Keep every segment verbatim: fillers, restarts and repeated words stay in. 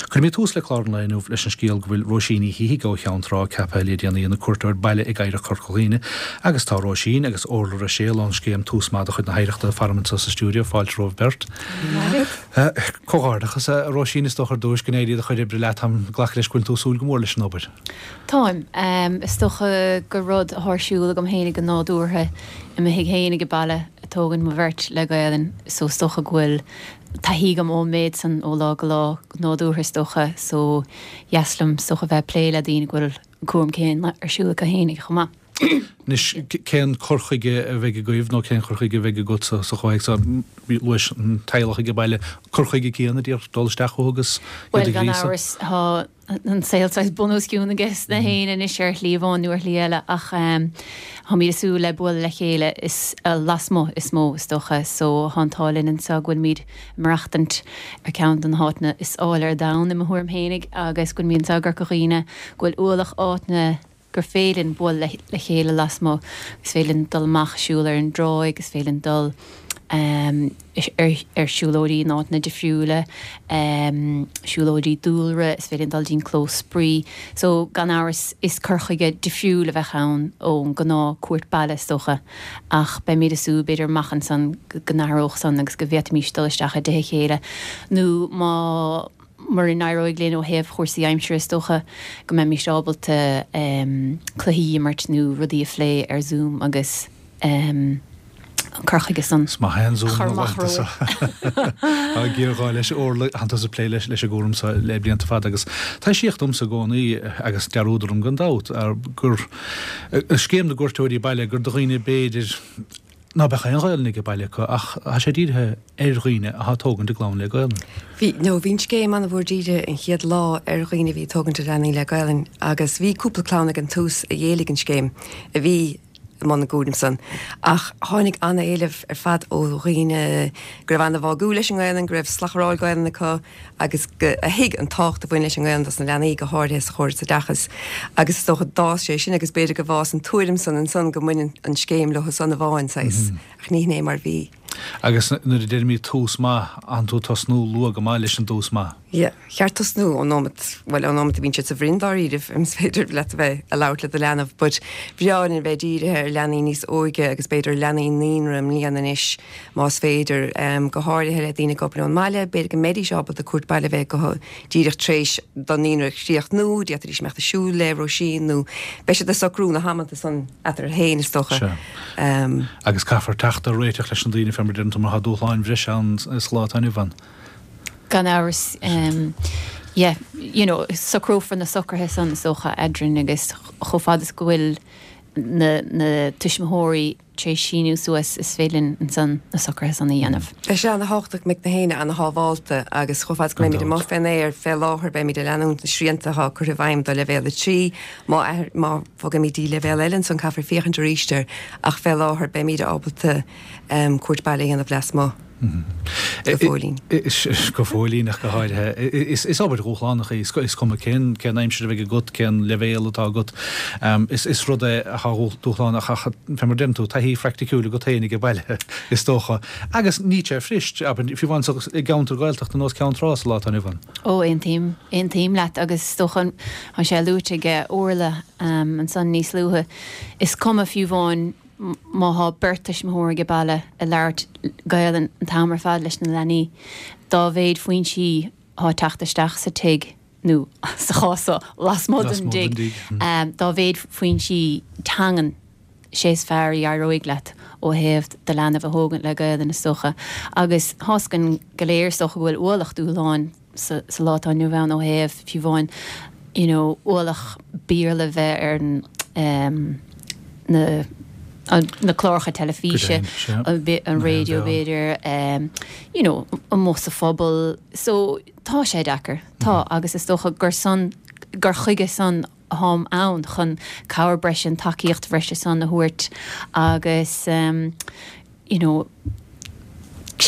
Chur mé tús le chlána inmh leis an scíal go bhfuil Roisíní hí go cheanrá capelí déanaí na cuairteir baile ag gaiire chorcholíine, agus tá Roisín agus orla a séal an scéam túsmáda chud na haireachta farmanta sa stúdio fáilt Roh Bert. Cóáardachas a Roisín is doch ar dúis gnéirí a chuir bre le am ghlach leis cuil túsúil go mór leis an obair. Táim, is stocha go rud thsúla go hénig go nádúrthe i me hiag hénig go balle tógan mo bhirt le gailen so stocha ghfuil tá hí go mó méid san ó lá go lá nádúrthe stocha so jeaslam stocha bheith pléile dína ghfuil cuam céin arsúla go hénig chumá. Nis cén chorchaige a bheith goibh nó cén chorchaige bheith go sa chuáid sa luis an tailecha go baile chorchaige céanna díar dulsteach ógus. Well gan áras há an saoilsáid bunúsciún agus na héine is sé líomháin nuair líile ach ha mí asú le buil le chéile is lasmó is mó stocha so hátálinn an sa ghfuil míad marachtant ar count an hátna is áil ar da na mthúm hénig agus ghfuil míon sagar coghine ghfuil ualach áitna gur félinn buil le, le chéile lasmó gus félinn dul machsúil ar an dróig gus félinn dul Um, ar, ar siúlóidí náit na defriúle, um, siúlóidí dúlre, is féidir dal dín clós sprí. So gan áras is curchaige defriúle bheith chaun ó gná cuairt baile stocha ach be méad asú beidir machchan san gnáróch san agus go bhéit mí stolisteach a de chéile. Nú má mar in airóig léon ó hebh chósaí aimsir stocha go me mí seábalta um, chluhíí mart nó rudí a phlé ar Zoom agus um, Carchaige san Má hen Zoom a ggéirá leis orla antas a plé leis leis a gúm sa le blianta fad agus tá síocht um sa gcónaí agus dearúdrum gan dát ar gur scéim na gúirtóirí baile gur doghine béidir ná becha an ghilnig go baile go ach a sé díthe ar roiine a tógan de glán le gailin. Bhí nó bhín céim an bhór díide in chiad lá ar roiine bhí tógan de lenaí le gailin agus bhí cúplaclána an tús a dhélig an scéim a bhí man gúdim san. Ach tháinig anna éileh ar fad ó riine gribh anna bhá gú leis an gailan, gribh slachráil gailanna có agus a hiig an tácht a bhain leis an gailan das na lenaí go háirthe a chóir sa dachas. Agus tócha dá sé sin agus beidir go bhás an tuairim san an san go muinn an scéim le san na bháin sais. Ach ní né mar bhí. Agus nuair idir mí tús má an tú tasnú lu go má leis an tús má. Ja, cheartas nú an nómat, well an nómat a bhín sé a bhrindáir íh im féidir le bheith a lát le a lenamh, but bhreáin in bheith díire ar lenaí níos óige agus beidir lenaí níonram líanaan is más féidir um, go háirithe le dtíine gopla an máile, beidir go médí seábal a cuat baile bheith go díireach tréis don níonrach síocht nó, díatar is meachta siú le Roisín nó, beise de sacrú na hamanta san atar héin is stocha. Um, agus caafar teachta réiteach leis an dtíine femar dint mar hadúláin bhris an slátainú van. Gan áras, um, yeah, you know, sacrú fan na socrthe san socha adrin agus chofadas gohfuil na, na tuismthóirí tréis síniú suas is félinn an san na socrthe san na dhéanamh. Is sé an na háchtach mic na héine an na hábháilta agus chofadas go mé de má féin éir fé láthir be mí de leanún na sríantacha chur a bhaim do levéile trí, má má fogam mí dí levéil eilen san caafar féchan de ríiste ach fé láthir be mí de ábalta um, cuairt bailí an a blas má. Gofólín. Is gofólín nach go háidthe. Is is aber róchlánach is is kom cén cén aimsir bheith gut cén levéil atá gut. Um, is is rud é a dúchlánach a femar dentú tá hí fracticúla go ténig go baile is tócha. Agus ní sé frist, aber if you want i gauntar gailteach an os countrás lá an ivan. Ó ein tím, ein tím leat agus stochan an sé lúte ge orla um, an san níos lúthe. Is com a fiú bháin má há bertas mthóir go baile a leart gailan an tamar fad leis na lenaí. Dá bhéad faoin si há teachtaisteach sa tuig nó sa chása las mod an dig. Um, dá bhéad faoin si tangan séos fearí aróig leat ó héamh de leanamh a thógan le gailan na socha. Agus thascan go léir socha bhfuil ualach dúláin sa, sa látáin nu bhean ó héamh fiú bháin, you know, ualach bír le bheith ar an um, na na chlárcha telefíse an radio beidir um, you know, an mós a phobal so tá sé dachar tá agus is tócha gur san gur chuige san hám ann chun cabhar breis an takeíocht breise san na thuirt agus um, you know,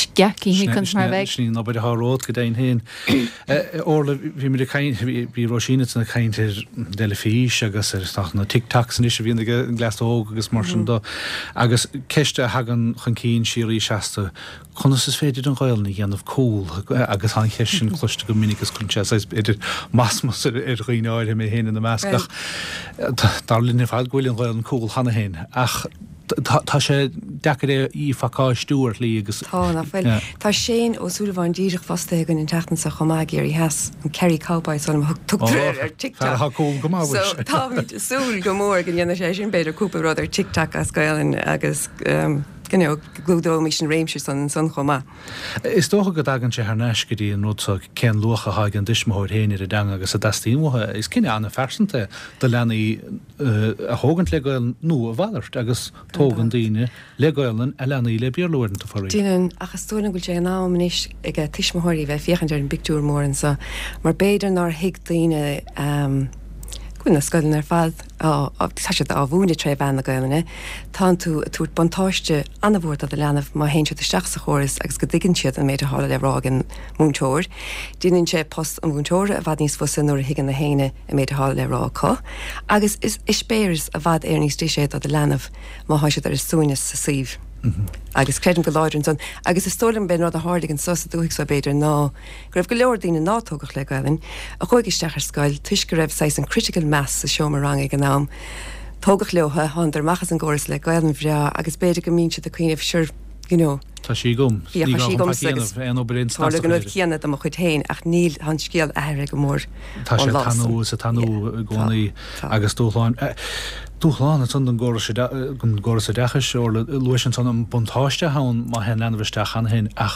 Sceací chun mar bheith. Sní nó bud athród go daon hain. Orla bhí mar bhí Roisíine na caiintear deile fís agus ar na tic-tac san is a bhíon glasóg agus mar sin do agus ceiste hagan chun cín sií seasta chunas is féidir an gáilna dhéanamh cóil agus an cheis sin chluiste go minicgus chunse idir masmas ar roiáir mé héana na meascach. Dar linn fáil gohfuil an gáil an cóil hana hain ach tá sé dechar í facá stúir lí agus Tá sé ó súlaháin díireach fasta gon in tetan sa chomá géirí heas an Kerry Cowboy son tutar tictac go Tá súil go mór gan dhéana sé sin beidir cúparrád ar tictac as gailin agus glúdó mí sin réimse san san chomá. Is dócha go dagan sé thneis go dtí an nóach cén lucha hagan dismóir héanaar a dang agus a dastííthe is cinenne anna fersanta de lenaí a thugant le gail nó a bhhairt agus tógan daine le gailan a lenaí le bíorlóirn a forí. Díanaan achas tóna goil sé ná munis ag tiismothirí bheith fiochan ar an bictúr mór an sa mar béidir ná hiic daine Gúna scoilin ar fad tá sé á bhúna tre bhena gailena, tá tú túirt bantáiste anna bhór a leanamh má héintse isteach sa chóras agus go ddigann siad an méid hála le rágan múntóir. Díanann sé post an múntóir a bhd níos fusa nuair a higann na héine a méid hála le rá có. Agus is spéirs a bhd ar níos tíise a leanamh má háisiid ar súine sa síomh. agus credim go láidirn son agus is tólan ben rud a hádig an sosa dúigh sa beidir ná go raibh go leor daoine nátógach le gailin a chuig isteach ar scoil tuis go raibh sais an critical mass sa seomar rang ag an nám tógach leotha hon ar machchas an góras le gailin bhreá agus beidir go mín si a cuioineh siúr you know Tá sí gom gan chéanana am chud héin ach níl han scéal air go mór Tá sé tanú sa tanú gcónaí agus dúláin dúláán san an gon gá a dechas ó luis an san an buntáiste hán má hen lenhsteach an hin ach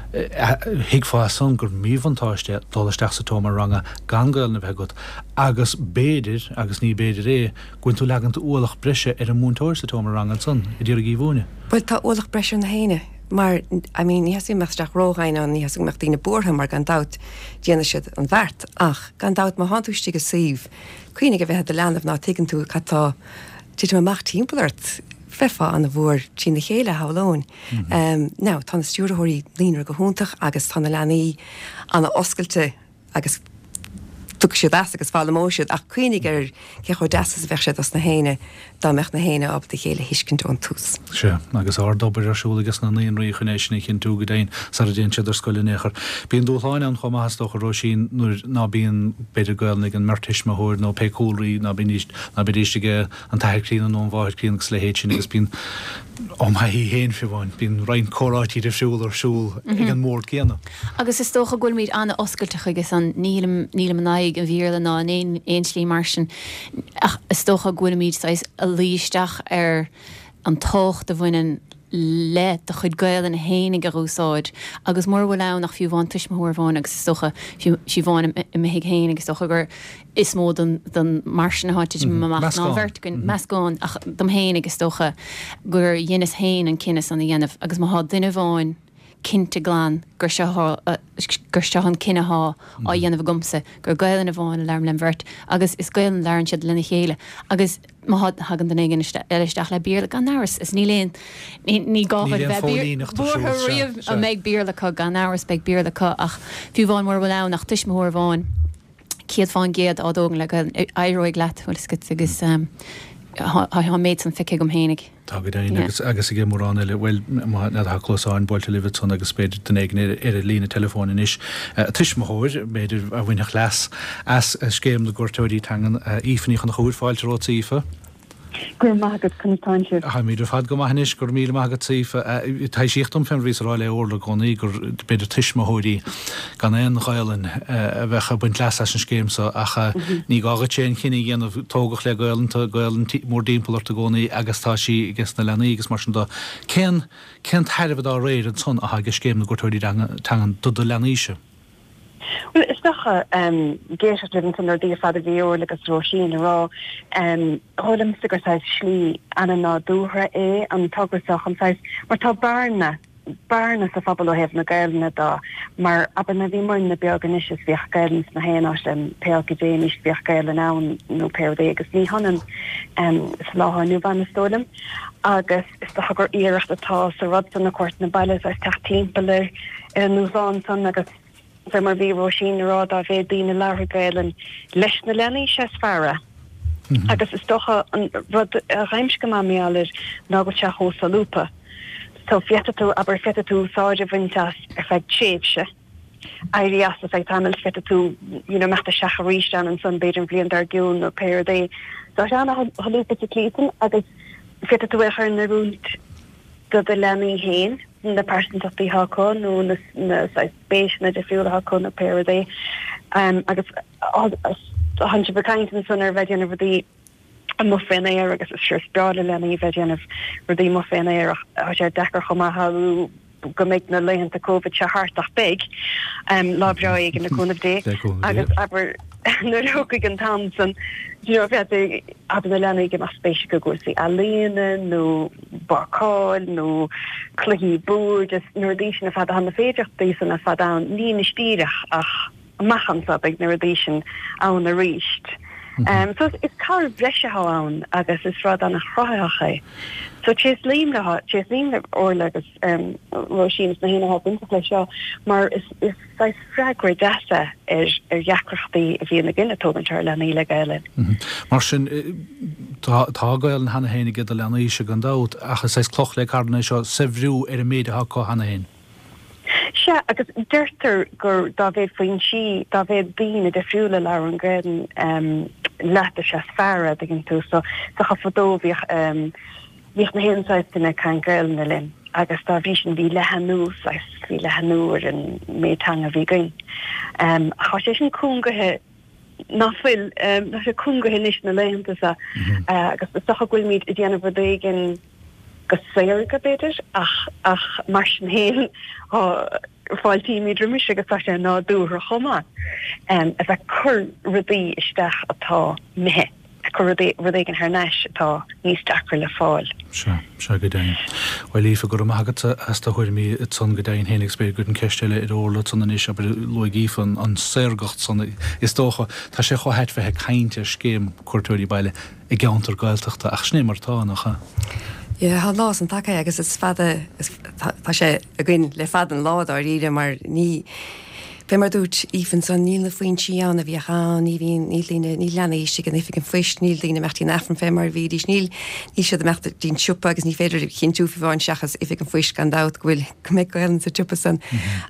hiic fá san gur míhantáiste dálasteach sa tómar ranga gangail na bheith agus béidir agus ní béidir é gin tú legan úlach brise ar an múntóir sa tómar rang an san i dtíar a gíhúne. Well tá úlach breise na héine. Maar, I mean, ní hasí meach rógáin an ní hasí meach tína bortha mar gan dat déana siad an bhert ach gan dat má hanúiste go síomh. Cuoinnig a bheith de leanamh ná tuigen tú chattá tí me macht timpplairt fefa an a bhór tí na chéile hálón. Ná tá na stúrathirí línar go húntaach agus tána leanaí anna oscailte agus tu sé das agus fála móisiid ach cuoinnig ar ce chu deas bheith sé as na héine dá meach na héine ab de chéile hiiscint an tús. Se agus ádobar arsúlagus na naon rí chunéisina chin tú go dain sa a déon siidir scoile néchar. Bíon dúláin an chomástoch a Roisín nuair ná bíon beidir gailnig an mertismathir nó peicúlraí ná na bedíiste an tairclín nó an bháirclín agus le héitsin agus bíon om ha hí héin fi bháin bín rein chorátíí de siúil ar siúil ag an mór céanna. Agus is tócha ghfuil míad anna oscailteach agus an nílam naig an bhíorla ná an éon slí mar sin ach is tócha ghfuil míad sais a líisteach ar an tócht a bhainean le a chud gail an hénig a rúsáid agus mór bhfuil len nach fiú bháin tuismthir bháin agus stocha si bháin i méigh héin agus stocha gur is mó den marsin háid ná bhirt gon meascáin ach dom héin agus stocha gur dhéananas héin an cinnas an dhéanamh agus má há duine bháin cinnte glán gur se gur se an cinneá á dhéanamh gomsa gur gailan a bháin lerm le bhirt agus is gailan leann siad lena chéile agus má hagan den igen eisteach le bíle gan náras is ní léon ní gáhad riamh a méid bílacha gan náras beag bílacha ach fiú bháin mór bhfuil len nach tuismthir bháin ciad fáin géad á dógan le éróig leat bhfuil agus ha méid san fice gom hénig. Tá go daon agus agus i gé mórrán eile bhfuil na chlósáin boilte livet son agus beidir den éigen ar a lína telefónin is. Tuismthir beidir a bhaoineach leas as scéim na gúirtóirí tangan ífaní chun chuúrfáilte rótífa. Gur mágad chutáinte. Ha míidir fad go maithnis gur míle mágad sífa tá síochtm fen rís ráile orla gonaí gur beidir tuismthóirí gan éon gailen a bheitcha buint leas an scéimsa acha ní gágad sé chinine dhéanamh tógach le gailanta gailen mór dímplar a gcónaí agus tá sí gus na lenaí agus mar sin dá cén cén theirbh á réir an son a agus scéim na gúirtóirí tangan do do lenaíise. Well, is toch um géis living in die fader die oorlijk as Roisín ra um holm sigur sais slí an ná dúhra é an tugurach an sais mar tá barna barna sa fabal ó hef na gailna da, mar aber na bhí mar na beaggan is is bhíoch gailns na héanaist an pealca dénis bhíoch gailna nán nó péir agus ní hanan is láha nu van na stólam, agus is do hagur íirecht atá sa rud san na cuairt na bailile as teach timpealir ar núsán san agus fe mar bhí roisin rád a bheith dína lehar gailen leis na lenaí sé sfara. Agus is docha an rud a réimsce máíalir ná go te hó sa lúpa. So fiata tú aber fiata tú sáide bhaintas ar feid séibse. Airí as a feid tamil fiata tú, you know, meta seacharíiste an san beidir blion dar giún nó péir dé. So anna halúpa sa clítan agus fiata tú ar na rúnt go de lenaí héin, na person dat die hakon no na na space na de fiúla hakon na péir dé. Um agus hanse bekaint an sunnar bheitjan over die a mo féin éir agus is sure sprale lenne bheitjan of rudí mo féin éir a sé dechar choma haú go méid na leihananta COVID se hartach big um lábráig in na cúnah dé agus aber na rocaig an Thomson you know bheit ab na lenne ge mas spéisi go gosaí alíana nó barcáil nó cluhí búr just nuirdísin a fad hanna féidircht dé san a fad an ní na stíirech ach machans ab ag nuirdísin an a ríist. Um, so it's car bresha hawn agus is rad an a chroiche. So chase lean le ha chase lean le or legus um roisin na hena ha bin seo mar is is sais fragre dasa er er jacrachti a vi na gile togan tar le ile gaile. Mar sin tá gail hanna hénig ge lena ise gandát achas sais cloch le carna seo sevrú er a méide ha có hanna hen. Se agus deirtar gur David faoin si David bín a defriúla le an gréden um, leta se sfera gin tú so sa cha fodó bhíoch um, bhíoch na héanáidtainna can gail na lin agus tá bhí sin bhí lehanú sais bhí lehanúir an métanga bhí gain. Um, cha sé sin cúngathe nachfuil um, na sé cúngathe níos na leanta sa mm-hmm. uh, agus be socha ghfuil míid i dhéanamh dégin go séir go beidir ach ach mar sin héin fáiltí míidir mis agus tá sé ná dúra chomá um, a bheith chur rudí isteach atá mithe a chur rudí an th neis atá níos dachar le fáil. Se se go dain. Weil lífa gur amagata as tá chuir mí san go dain hénig spé go an ceistile i óla san is a loigífan an séirgacht san is tócha tá sé cho heit fethe cainte scéim cuairtúirí baile i gceantar gailteachta ach sné martá nach. Ja ha lá an take agus is fada tá sé a gin le fad an lád á ide mar ní be mar dút ífan san níl na faoin si an a bhí chaán ní hín ní lína ní lena iste gan ifig an fuist níl lína mecht í nefran fé mar bhí dís níl ní sé mecht dín siúpa agus ní féidir chin tú fi bháin seachas ifig an fuist gan dát bhfuil cumé go an sa tupa san.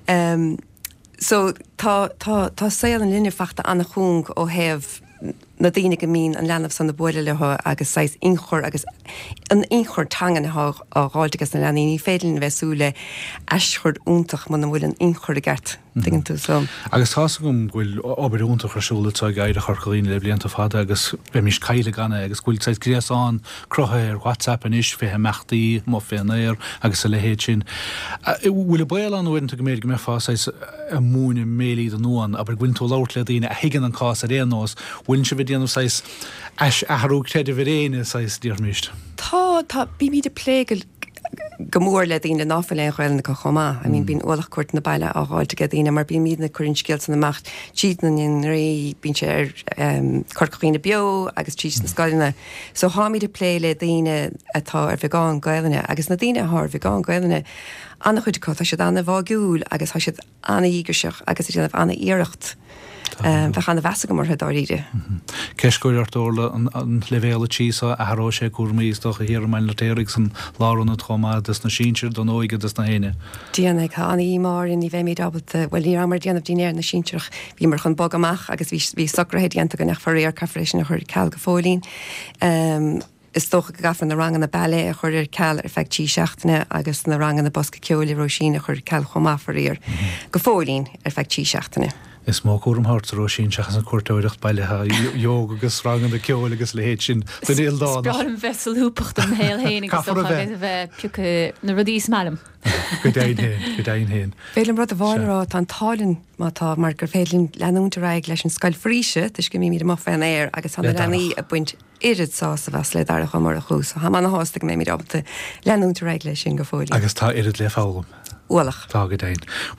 So tá tá tá saoil an linne fachta anna chuung ó heh na dtíine go mín an lenamh san na buile letha agus seis inchor agus an inchor tangan á gáiltegus na lenaí ní féidirlinn bheitsúla eischord úntaach man bhfuil an inchor a gceart digan tú so. Agus tá gom bhfuil obair úntaach arsúla tá gaiide chorcholín le blianta fada agus be mis caiile ganna agus bhfuil seis gréasán crotha ar WhatsApp an is fé mechtaí má fé néir agus a lehéid sin. Bhfuil bail an bhaint go méid go mé fá seis a múna mélí an nuan aber bhfuil tú láirt le daoine a higan an cá a réanós bhfuil se bhí déanamh seis eis athróg teidir bhréine seis díormist. Tá tá bí mí de plégel gomór le dtíine náfuil chuilna go chomá. I mean bín ólach cuat na baile ááilte go dtíine mar bí míad na churin scéalt na macht tíad na in ré bín sé ar corcóína bio agus tí na scoilna. So há mí de plé le daine atá ar bheáin gaiilena agus na daine th bheáin gaiilena anna chuide có tá sé anna bhágiúil agus tá siad anna ígurseach agus i déanamh anna íirecht. Bheit anna bheasa go mar he dáíide. Ceiscúir artóla an levéla tísa a thrá sé cuairmíos do a hir mein letéirigh san láranna chomá dus na síir don óige dus na héine. Díana cha anna ímar in í bheith méid abalta bhfuil ní mar déanamh dínéir na síirech bhí mar chun bog amach agus bhí socrahéad dianta go nach faréar caéis na chuir ceall go fólín. Is tócha go gafran na rangan na bailé a chuir ceall ar feith tí seachtainna agus na rangan na bosca ceolaí roisin a chuir ceall chomá faréir go fólín ar feith tí seachtainna. Is má cuam hartró sin seachas an cuairteoireacht bailithe jóg agus rangan de ceol agus le héad sin den éildána. Spráil an bhesalúpacht an héal héin agus bheith piúcha na rudís meam. Go daon héin, go daon héin. Féilim rud a bháinrá tá tálinn mátá mar gur féidirlinn leanúnta raig leis an scail fríise, tuis go mí mí mo féin éir agus an lenaí a buint irid sá sa bheits le dar a chumar a chús. Ha man na hásta go mé mí abta leanúnta raig leis sin go fóil. Agus tá irid le fágam. Uach. Tá go déin.